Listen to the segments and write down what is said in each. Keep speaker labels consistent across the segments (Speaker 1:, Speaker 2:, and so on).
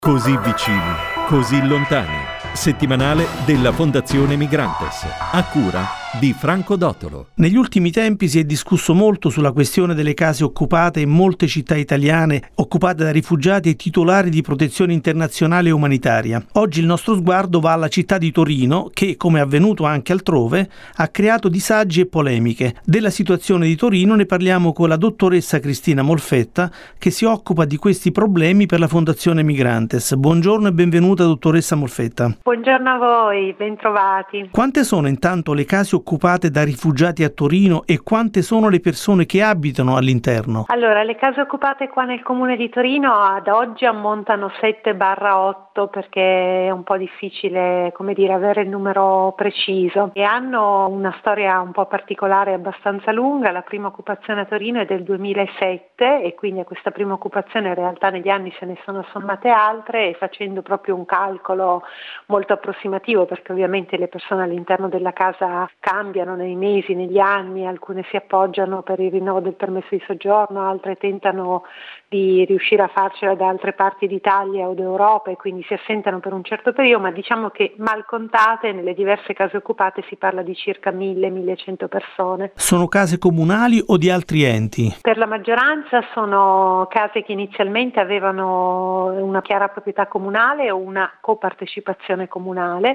Speaker 1: Così vicini, così lontani. Settimanale della Fondazione Migrantes, a cura di Franco Dotolo.
Speaker 2: Negli ultimi tempi si è discusso molto sulla questione delle case occupate in molte città italiane, occupate da rifugiati e titolari di protezione internazionale e umanitaria. Oggi il nostro sguardo va alla città di Torino che, come è avvenuto anche altrove, ha creato disagi e polemiche. Della situazione di Torino ne parliamo con la dottoressa Cristina Molfetta, che si occupa di questi problemi per la Fondazione Migrantes. Buongiorno e benvenuta, dottoressa Molfetta.
Speaker 3: Buongiorno a voi, bentrovati.
Speaker 2: Quante sono intanto le case occupate da rifugiati a Torino e quante sono le persone che abitano all'interno?
Speaker 3: Allora, le case occupate qua nel comune di Torino ad oggi ammontano 7/8 perché è un po' difficile, avere il numero preciso, e hanno una storia un po' particolare, abbastanza lunga. La prima occupazione a Torino è del 2007 e quindi a questa prima occupazione in realtà negli anni se ne sono sommate altre, e facendo proprio un calcolo molto approssimativo, perché ovviamente le persone all'interno della casa cambiano nei mesi, negli anni, alcune si appoggiano per il rinnovo del permesso di soggiorno, altre tentano di riuscire a farcela da altre parti d'Italia o d'Europa e quindi si assentano per un certo periodo, ma diciamo che mal contate nelle diverse case occupate si parla di circa 1000-1100 persone.
Speaker 2: Sono case comunali o di altri enti?
Speaker 3: Per la maggioranza sono case che inizialmente avevano una chiara proprietà comunale o una copartecipazione comunale,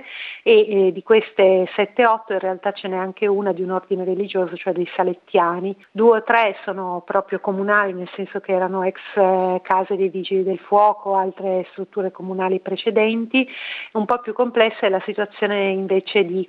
Speaker 3: e di queste 7-8 in realtà ce n'è anche una di un ordine religioso, cioè dei Salettiani. 2 o 3 sono proprio comunali, nel senso che erano ex case dei vigili del fuoco, altre strutture comunali precedenti. Un po' più complessa è la situazione invece di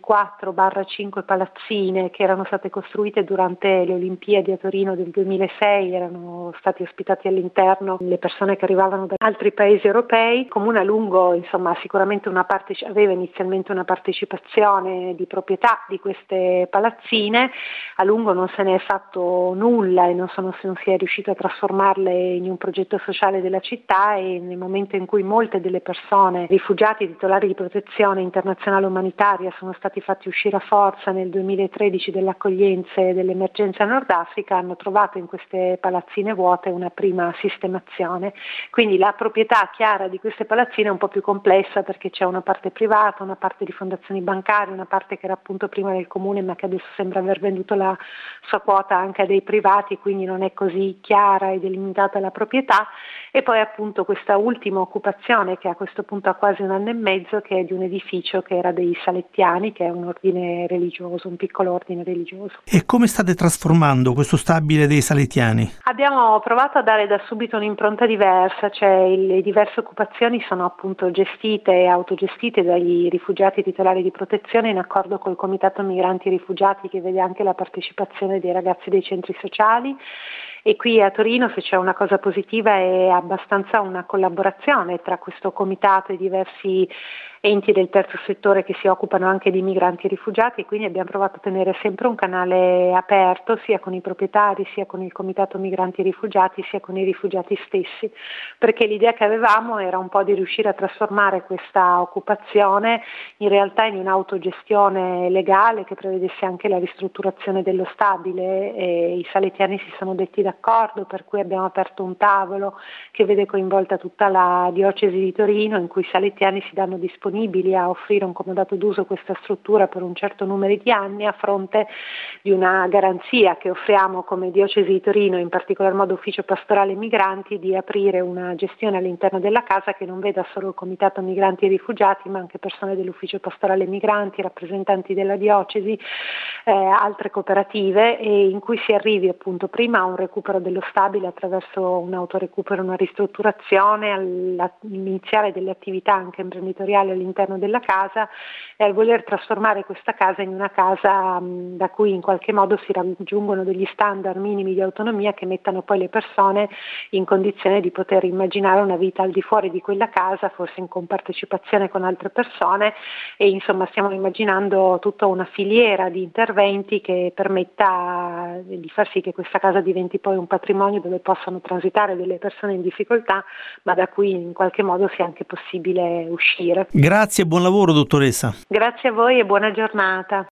Speaker 3: 4/5 palazzine che erano state costruite durante le Olimpiadi a Torino del 2006, erano stati ospitati all'interno le persone che arrivavano da altri paesi europei. Il comune a lungo sicuramente aveva inizialmente una partecipazione di proprietà di queste palazzine, a lungo non se ne è fatto nulla e non si è riuscito a trasformarle in un progetto sociale della città, e nel momento in cui molte delle persone rifugiati titolari di protezione internazionale umanitaria sono stati fatti uscire a forza nel 2013 dell'accoglienza e dell'emergenza Nord Africa, hanno trovato in queste palazzine vuote una prima sistemazione. Quindi la proprietà chiara di queste palazzine è un po' più complessa, perché c'è una parte privata, una parte di fondazioni bancarie, una parte che era appunto prima del comune ma che adesso sembra aver venduto la sua quota anche a dei privati, quindi non è così chiara e delimitata la proprietà, e poi appunto questa ultima occupazione che a questo punto ha quasi 1 anno e mezzo, che è di un edificio che era dei Salettiani, che è un ordine religioso, un piccolo ordine religioso.
Speaker 2: E come state trasformando questo stabile dei Salettiani?
Speaker 3: Abbiamo provato a dare da subito un'impronta diversa, cioè le diverse occupazioni sono appunto gestite e autogestite dagli rifugiati titolari di protezione in accordo col Comitato Migranti e Rifugiati, che vede anche la partecipazione dei ragazzi dei centri sociali. E qui a Torino, se c'è una cosa positiva, è abbastanza una collaborazione tra questo comitato e diversi enti del terzo settore che si occupano anche di migranti e rifugiati, e quindi abbiamo provato a tenere sempre un canale aperto sia con i proprietari, sia con il comitato migranti e rifugiati, sia con i rifugiati stessi, perché l'idea che avevamo era un po' di riuscire a trasformare questa occupazione in realtà in un'autogestione legale che prevedesse anche la ristrutturazione dello stabile, e i saletiani si sono detti d'accordo, per cui abbiamo aperto un tavolo che vede coinvolta tutta la diocesi di Torino, in cui i saletiani si danno disponibili a offrire un comodato d'uso a questa struttura per un certo numero di anni, a fronte di una garanzia che offriamo come diocesi di Torino, in particolar modo ufficio pastorale migranti, di aprire una gestione all'interno della casa che non veda solo il comitato migranti e rifugiati, ma anche persone dell'ufficio pastorale migranti, rappresentanti della diocesi, altre cooperative, e in cui si arrivi appunto prima a un recupero dello stabile attraverso un autorecupero, una ristrutturazione, all'iniziare delle attività anche imprenditoriali all'interno della casa, e al voler trasformare questa casa in una casa da cui in qualche modo si raggiungono degli standard minimi di autonomia che mettano poi le persone in condizione di poter immaginare una vita al di fuori di quella casa, forse in compartecipazione con altre persone, e insomma stiamo immaginando tutta una filiera di interventi che permetta di far sì che questa casa diventi poi un patrimonio dove possano transitare delle persone in difficoltà, ma da cui in qualche modo sia anche possibile uscire.
Speaker 2: Grazie e buon lavoro, dottoressa.
Speaker 3: Grazie a voi e buona giornata.